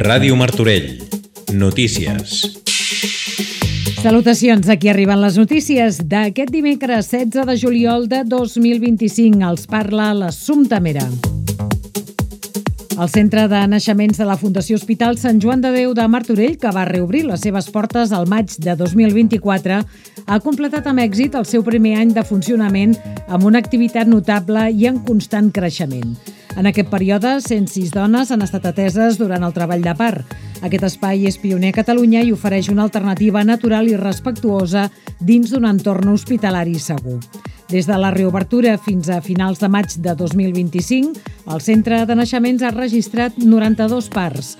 Ràdio Martorell. Notícies. Salutacions, aquí arriben les notícies d'aquest dimecres 16 de juliol de 2025. Els parla l'Assumpta Mera. El centre de naixements de la Fundació Hospital Sant Joan de Déu de Martorell, que va reobrir les seves portes al maig de 2024, ha completat amb èxit el seu primer any de funcionament amb una activitat notable i en constant creixement. En aquest període, 106 dones han estat ateses durant el treball de part. Aquest espai és pioner a Catalunya i ofereix una alternativa natural i respectuosa dins d'un entorn hospitalari segur. Des de la reobertura fins a finals de maig de 2025, el centre de naixements ha registrat 92 parts,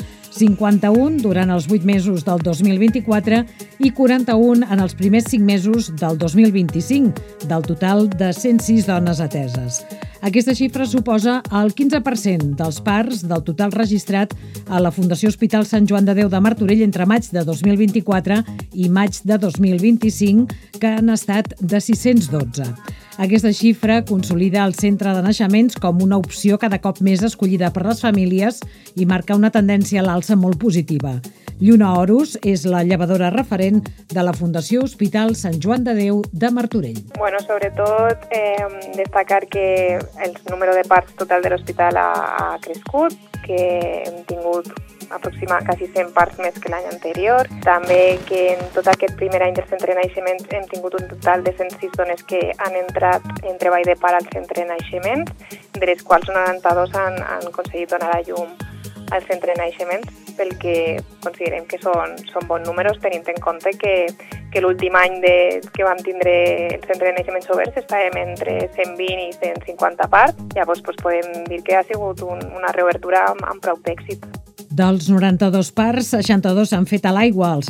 51 durant els 8 mesos del 2024 i 41 en els primers 5 mesos del 2025, del total de 106 dones ateses. Aquesta xifra suposa el 15% dels parts del total registrat a la Fundació Hospital Sant Joan de Déu de Martorell entre maig de 2024 i maig de 2025, que han estat de 612. Aquesta xifra consolida el centre de naixements com una opció cada cop més escollida per les famílies i marca una tendència a l'alça molt positiva. Lluna Horus és la llevadora referent de la Fundació Hospital Sant Joan de Déu de Martorell. Bueno, sobretot destacar que el número de parts total de l'hospital ha crescut, que hem tingut quasi 100 parts més que l'any anterior. També que en tot aquest primer any del centre de naixements hem tingut un total de 106 dones que han entrat en treball de part al centre de naixements, de les quals 92 han aconseguit donar a llum al centre de naixements, pel que considerem que són bons números, tenint en compte que l'últim any que vam tindre el centre de naixements oberts estàvem entre 120 i 150 parts. Llavors podem dir que ha sigut una reobertura amb prou d'èxit. Dels 92 parts, 62 s'han fet a l'aigua, el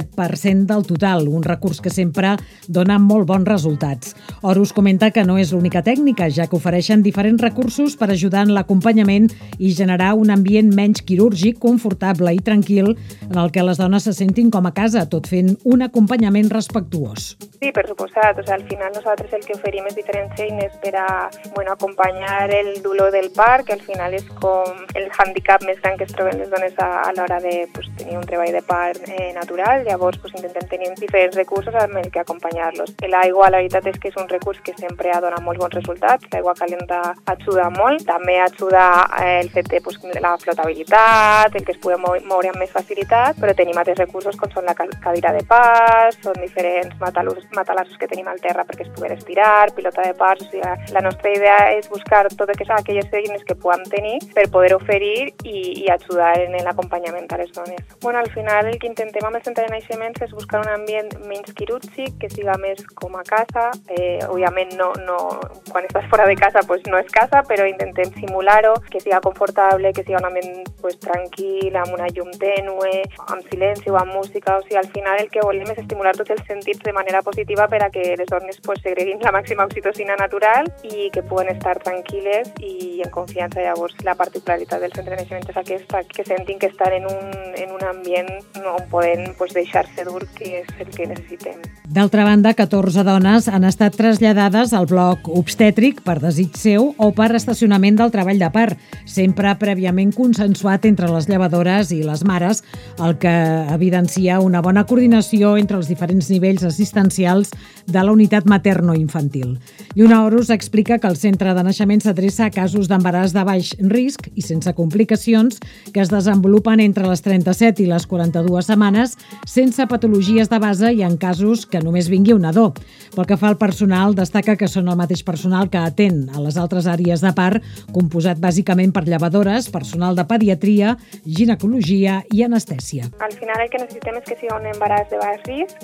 67% del total, un recurs que sempre dona molt bons resultats. Horus comenta que no és l'única tècnica, ja que ofereixen diferents recursos per ajudar en l'acompanyament i generar un ambient menys quirúrgic, confortable i tranquil, en el que les dones se sentin com a casa, tot fent un acompanyament respectuós. Sí, per suposat. Al final nosaltres el que oferim és diferents eines per a acompanyar el dolor del part, que al final és com el hàndicap més gran que es troben les dones a l'hora de tenir un treball de part natural. Llavors intentem tenir diferents recursos amb el que acompanyar-los. L'aigua, la veritat és que és un recurs que sempre ha donat molts bons resultats. L'aigua calenta ajuda molt. També ajuda el fet de la flotabilitat, el que es pugui moure amb més facilitat, però tenim altres recursos com són la cadira de pas, són diferents matalassos que tenim al terra perquè es puguen estirar, pilota de parts. O sigui, la nostra idea és buscar totes aquelles eines que puguem tenir per poder oferir i ajudar en l'acompanyament a les dones. Al final el que intentem amb el centre de naixements és buscar un ambient menys quirúrgic, que siga més com a casa. Òbviament no, quan estàs fora de casa no és casa, però intentem simular-ho, que siga confortable, que siga un ambient tranquil, amb una llum tènue, amb silenci o amb música. O sigui, al final el que volem és estimular tots els sentits de manera positiva per a que les dones segreguin la màxima oxitocina natural i que puguen estar tranquil·les i en confiança. Llavors, la particularitat del centre de naixements és aquesta, que sentin que estan en un ambient on poden deixar-se dur, que és el que necessitem. D'altra banda, 14 dones han estat traslladades al bloc obstètric per desig seu o per estacionament del treball de part, sempre prèviament consensuat entre les llevadores i les mares, el que evidencia una bona coordinació entre els diferents nivells assistencials de la unitat materno-infantil. Lluna Horus explica que el centre de naixement s'adreça a casos d'embaràs de baix risc i sense complicacions que es desenvolupen entre les 37 i les 42 setmanes sense patologies de base i en casos que només vingui un nadó. Pel que fa al personal, destaca que són el mateix personal que atén a les altres àrees de part, composat bàsicament per llevadores, personal de pediatria, ginecologia i anestèsia. Al final el que necessitem és que sigui un embaràs de baix risc,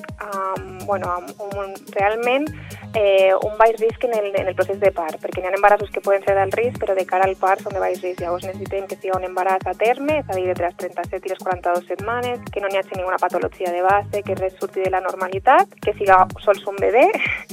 realment un baix risc en el procés de part, perquè hi ha embarassos que poden ser d'alt risc, però de cara al part són de baix risc. Llavors necessitem que sigui un embaràs a terme, és a dir, entre les 37 i les 42 setmanes, que no n'hi hagi ninguna patologia de base, que res surti de la normalitat, que siga sols un bebè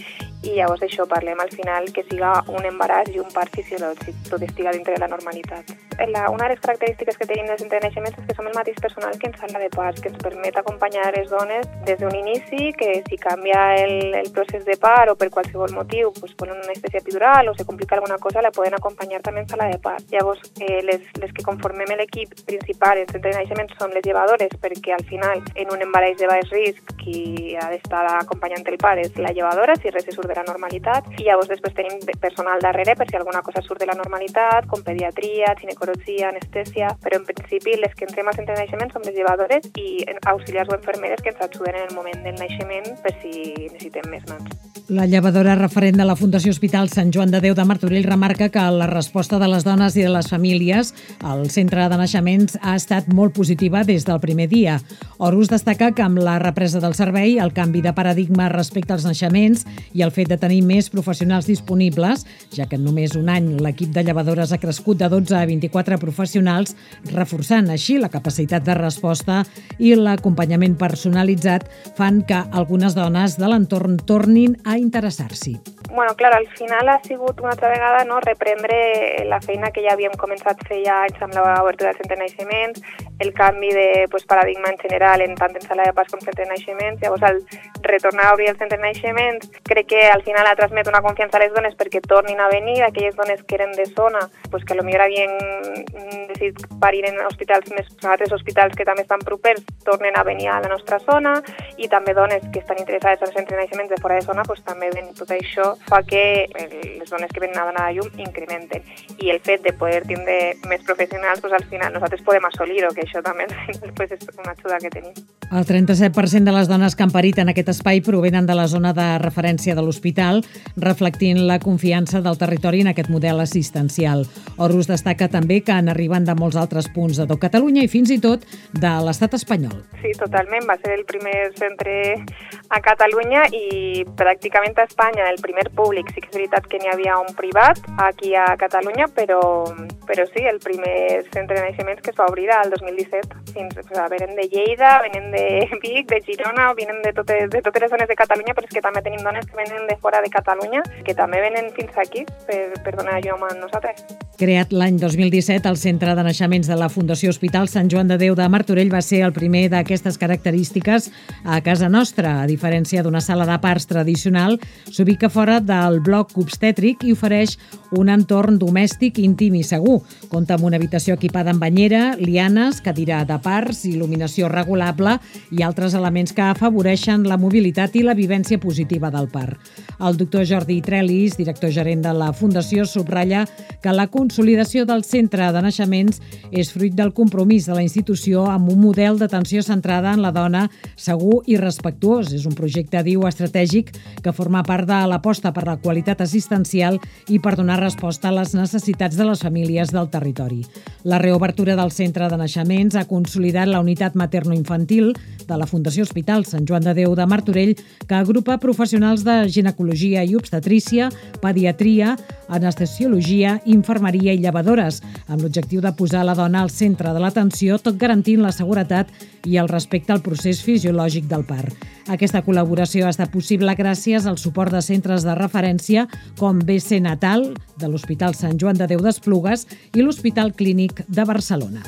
i llavors això parlem al final que siga un embaràs i un part fisiològic, tot estiga dintre de la normalitat. Una de les característiques que tenim dels centres de naixements és que som el mateix personal que en sala de parts, que ens permet acompanyar les dones des d'un inici, que si canvia el procés de part o per qualsevol motiu, pues ponen una anestèsia epidural o se complica alguna cosa, la poden acompanyar també en sala de part. Llavors, les que conformem l'equip principal en centre de naixements són les llevadores, perquè al final, en un embaràs de baix risc, qui ha d'estar acompanyant el part és la llevadora, si res surt de la normalitat, i llavors després tenim personal darrere per si alguna cosa surt de la normalitat, com pediatria, ginecologia, anestèsia, però en principi les que entrem al centre de naixement són les llevadores i auxiliars o infermeres que ens ajuden en el moment del naixement per si necessitem més nans. La llevadora referent de la Fundació Hospital Sant Joan de Déu de Martorell remarca que la resposta de les dones i de les famílies al centre de naixements ha estat molt positiva des del primer dia. Horus destaca que amb la represa del servei, el canvi de paradigma respecte als naixements i el fet de tenir més professionals disponibles, ja que en només un any l'equip de llevadores ha crescut de 12 a 24 professionals, reforçant així la capacitat de resposta i l'acompanyament personalitzat, fan que algunes dones de l'entorn tornin a interessar-s'hi. Bueno, clar, al final ha sigut una altra vegada reprendre la feina que ja havíem començat a fer ja anys amb l'obertura del centre de naixements, el canvi de paradigma en general, tant en sala de parts com en centre de naixements. Llavors, al retornar a obrir el centre de naixements, crec que al final ha transmet una confiança a les dones perquè tornin a venir, aquelles dones que eren de zona, que potser havien decidit parir en altres hospitals que també estan propers, tornen a venir a la nostra zona, i també dones que estan interessades al centre de naixements de fora de zona, també ven. Tot això fa que les dones que venen a donar a llum incrementen. I el fet de poder tindre més professionals, al final nosaltres podem assolir-ho, que això també és una ajuda que tenim. El 37% de les dones que han parit en aquest espai provenen de la zona de referència de l'hospital, reflectint la confiança del territori en aquest model assistencial. Horus destaca també que en arriben de molts altres punts de tot Catalunya i fins i tot de l'estat espanyol. Sí, totalment. Va ser el primer centre a Catalunya i pràcticament a Espanya el primer públic. Sí que és veritat que n'hi havia un privat aquí a Catalunya, però sí, el primer centre de naixements que es va obrir al 2017. Venen de Lleida, venen de Vic, de Girona, venen de totes les zones de Catalunya, però és que també tenim dones que venen de fora de Catalunya, que també venen fins aquí per donar llum a nosaltres. Creat l'any 2017, el Centre de Naixements de la Fundació Hospital Sant Joan de Déu de Martorell va ser el primer d'aquestes característiques a casa nostra. A diferència d'una sala de parts tradicional, s'ubica fora del bloc obstètric i ofereix un entorn domèstic íntim i segur. Compta amb una habitació equipada amb banyera, lianes, cadira de parts, il·luminació regulable i altres elements que afavoreixen la mobilitat i la vivència positiva del part. El doctor Jordi Trellis, director gerent de la Fundació, subratlla que la consolidació del centre de naixements és fruit del compromís de la institució amb un model d'atenció centrada en la dona segur i respectuós. És un projecte, diu, estratègic que forma part de l'aposta per la qualitat assistencial i per donar resposta a les necessitats de les famílies del territori. La reobertura del centre de naixements ha consolidat la unitat materno-infantil de la Fundació Hospital Sant Joan de Déu de Martorell, que agrupa professionals de ginecologia i obstetrícia, pediatria, anestesiologia, infermeria i llevadores, amb l'objectiu de posar la dona al centre de l'atenció, tot garantint la seguretat i el respecte al procés fisiològic del part. Aquesta col·laboració ha estat possible gràcies al suport de centres de referència com BC Natal, de l'Hospital Sant Joan de Déu d'Esplugues i l'Hospital Clínic de Barcelona.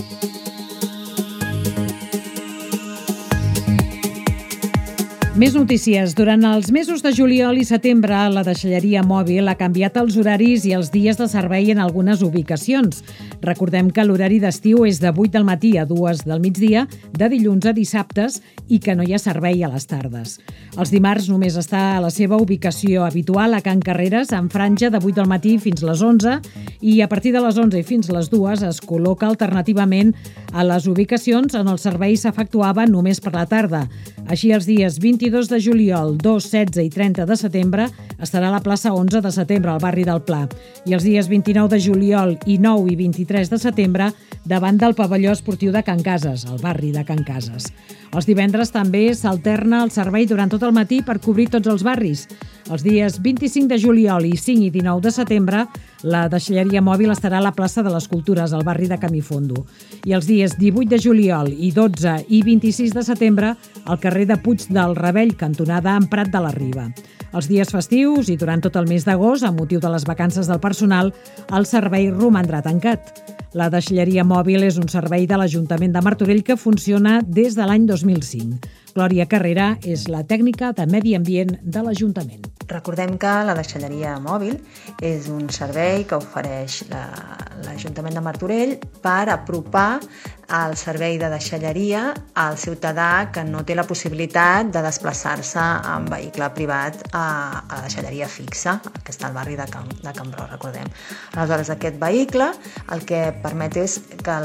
Més notícies. Durant els mesos de juliol i setembre, la deixalleria mòbil ha canviat els horaris i els dies de servei en algunes ubicacions. Recordem que l'horari d'estiu és de 8 del matí a 2 del migdia, de dilluns a dissabtes, i que no hi ha servei a les tardes. Els dimarts només està a la seva ubicació habitual a Can Carreres, en franja de 8 del matí fins les 11, i a partir de les 11 i fins les 2 es col·loca alternativament a les ubicacions on el servei s'efectuava només per la tarda. Així, els dies 22 de juliol, 2, 16 i 30 de setembre estarà a la plaça 11 de setembre, al barri del Pla. I els dies 29 de juliol i 9 i 23 de setembre, davant del pavelló esportiu de Can Cases, al barri de Can Cases. Els divendres també s'alterna el servei durant tot el matí per cobrir tots els barris. Els dies 25 de juliol i 5 i 19 de setembre, la deixalleria mòbil estarà a la plaça de les Cultures, al barri de Camifondo. I els dies 18 de juliol i 12 i 26 de setembre, al carrer de Puig del Ravell, cantonada en Prat de la Riba. Els dies festius i durant tot el mes d'agost, amb motiu de les vacances del personal, el servei romandrà tancat. La deixalleria mòbil és un servei de l'Ajuntament de Martorell que funciona des de l'any 2005. Glòria Carrera és la tècnica de Medi Ambient de l'Ajuntament. Recordem que la deixalleria mòbil és un servei que ofereix l'Ajuntament de Martorell per apropar el servei de deixalleria al ciutadà que no té la possibilitat de desplaçar-se en vehicle privat a la deixalleria fixa, que està al barri de Can Bró, recordem. Aleshores, aquest vehicle el que permet és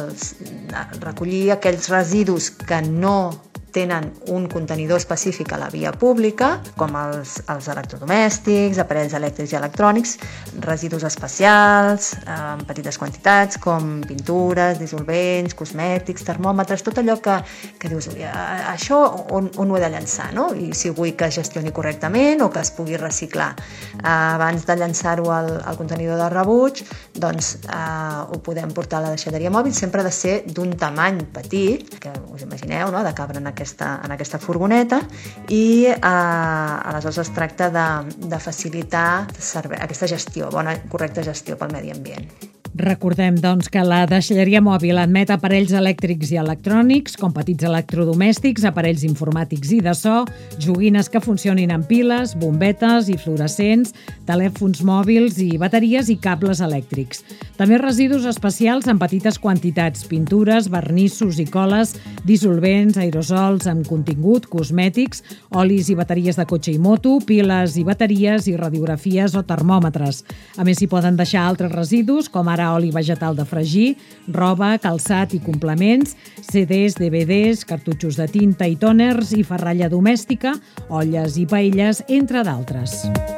recollir aquells residus que no tenen un contenidor específic a la via pública, com els electrodomèstics, aparells elèctrics i electrònics, residus especials, en petites quantitats, com pintures, dissolvents, cosmètics, termòmetres, tot allò que dius, això on ho he de llançar, no? I si vull que es gestioni correctament o que es pugui reciclar. Abans de llançar-ho al contenidor de rebuig, doncs ho podem portar a la deixalleria mòbil, sempre ha de ser d'un tamany petit, que us imagineu, no?, de cabre en aquesta furgoneta, i aleshores es tracta de facilitar aquesta gestió, correcta gestió pel medi ambient. Recordem, doncs, que la deixalleria mòbil admet aparells elèctrics i electrònics, com petits electrodomèstics, aparells informàtics i de so, joguines que funcionin amb piles, bombetes i fluorescents, telèfons mòbils i bateries i cables elèctrics. També residus especials en petites quantitats, pintures, vernissos i coles, dissolvents, aerosols amb contingut, cosmètics, olis i bateries de cotxe i moto, piles i bateries i radiografies o termòmetres. A més, s'hi poden deixar altres residus, com ara oli vegetal de fregir, roba, calçat i complements, CDs, DVDs, cartutxos de tinta i tòners i ferralla domèstica, olles i paelles, entre d'altres.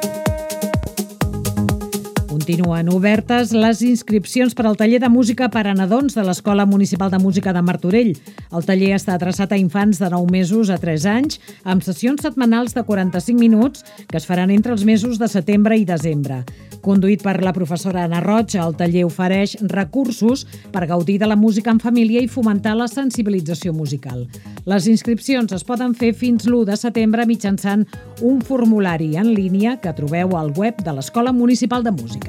Continuen obertes les inscripcions per al taller de música per a nadons de l'Escola Municipal de Música de Martorell. El taller està adreçat a infants de 9 mesos a 3 anys, amb sessions setmanals de 45 minuts que es faran entre els mesos de setembre i desembre. Conduït per la professora Anna Roig, el taller ofereix recursos per gaudir de la música en família i fomentar la sensibilització musical. Les inscripcions es poden fer fins l'1 de setembre mitjançant un formulari en línia que trobeu al web de l'Escola Municipal de Música.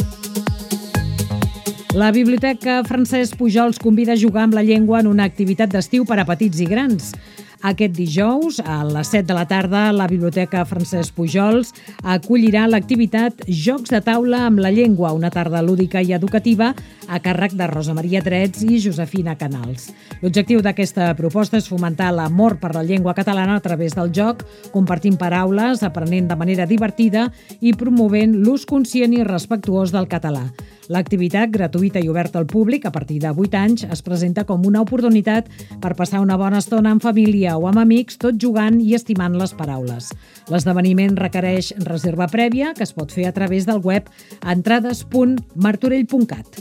La Biblioteca Francesc Pujols convida a jugar amb la llengua en una activitat d'estiu per a petits i grans. Aquest dijous, a les 7 de la tarda, la Biblioteca Francesc Pujols acollirà l'activitat Jocs de taula amb la llengua, una tarda lúdica i educativa a càrrec de Rosa Maria Drets i Josefina Canals. L'objectiu d'aquesta proposta és fomentar l'amor per la llengua catalana a través del joc, compartint paraules, aprenent de manera divertida i promovent l'ús conscient i respectuós del català. L'activitat, gratuïta i oberta al públic a partir de 8 anys, es presenta com una oportunitat per passar una bona estona en família o amb amics, tot jugant i estimant les paraules. L'esdeveniment requereix reserva prèvia, que es pot fer a través del web entrades.martorell.cat.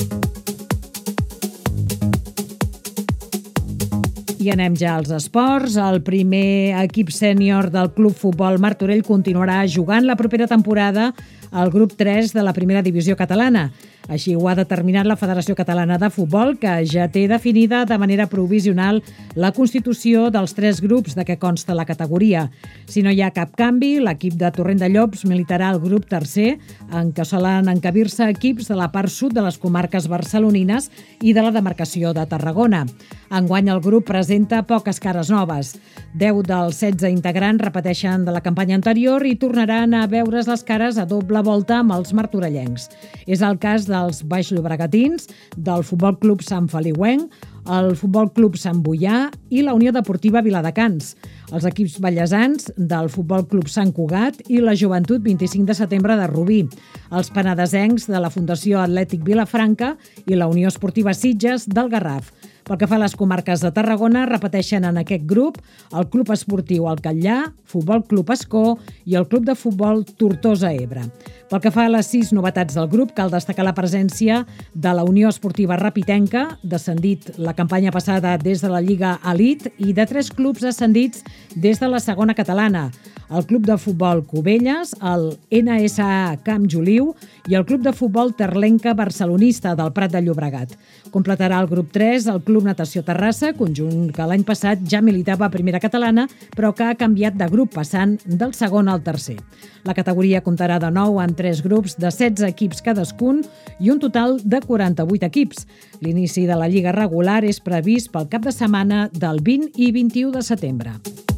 I anem ja als esports. El primer equip sènior del Club Futbol Martorell continuarà jugant la propera temporada al grup 3 de la primera divisió catalana. Així ho ha determinat la Federació Catalana de Futbol, que ja té definida de manera provisional la constitució dels 3 grups de què consta la categoria. Si no hi ha cap canvi, l'equip de Torrent de Llops militarà al grup tercer, en què solen encabir-se equips de la part sud de les comarques barcelonines i de la demarcació de Tarragona. Enguany el grup presenta poques cares noves. 10 dels 16 integrants repeteixen de la campanya anterior i tornaran a veure's les cares a doble volta amb els martorellencs. És el cas dels baixllobregatins, del Futbol Club Sant Feliuenc, el Futbol Club Sant Boià i la Unió Deportiva Viladecans, els equips ballesans del Futbol Club Sant Cugat i la Joventut 25 de setembre de Rubí, els penedesencs de la Fundació Atlètic Vilafranca i la Unió Esportiva Sitges del Garraf. Pel que fa a les comarques de Tarragona, repeteixen en aquest grup el Club Esportiu El Catllà, Futbol Club Escó i el Club de Futbol Tortosa Ebre. Pel que fa a les 6 novetats del grup, cal destacar la presència de la Unió Esportiva Rapitenca, descendit la campanya passada des de la Lliga Elite, i de 3 clubs ascendits des de la segona catalana, el Club de Futbol Cubelles, el NSA Camp Juliu i el Club de Futbol Terlenca Barcelonista del Prat de Llobregat. Completarà el grup 3 el Club Natació Terrassa, conjunt que l'any passat ja militava a primera catalana, però que ha canviat de grup, passant del segon al tercer. La categoria comptarà de nou amb 3 grups de 16 equips cadascun i un total de 48 equips. L'inici de la Lliga regular és previst pel cap de setmana del 20 i 21 de setembre.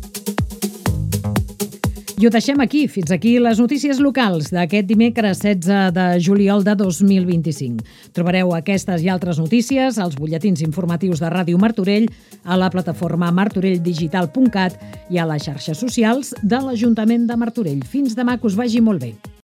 I ho deixem aquí. Fins aquí les notícies locals d'aquest dimecres 16 de juliol de 2025. Trobareu aquestes i altres notícies als butlletins informatius de Ràdio Martorell, a la plataforma martorelldigital.cat i a les xarxes socials de l'Ajuntament de Martorell. Fins demà, que us vagi molt bé.